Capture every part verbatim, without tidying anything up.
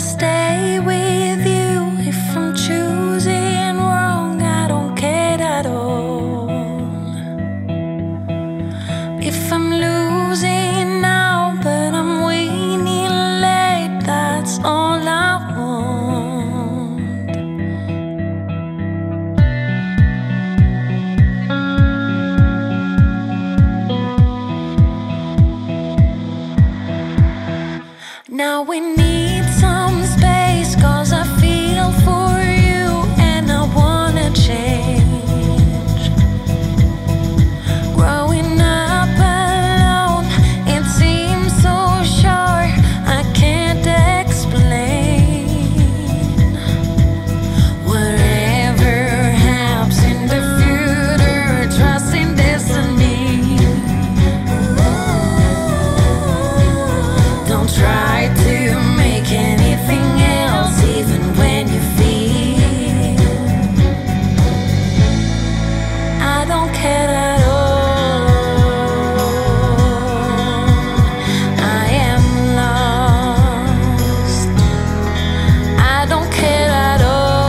stay with you. If I'm choosing wrong, I don't care at all. If I'm losing now, but I'm winning late, that's all I want. Now we need some space, 'cause I feel for you and I wanna change. Growing up alone, it seems so short, I can't explain. Whatever happens in the future, trust in destiny. Don't try to make anything else, even when you feel I don't care at all. I am lost. I don't care at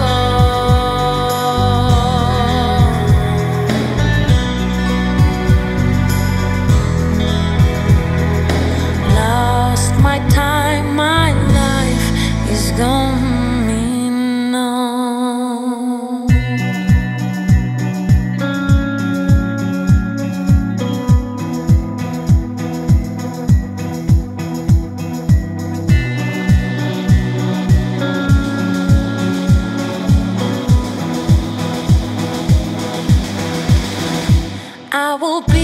all. Lost my time, my life is going on. I will be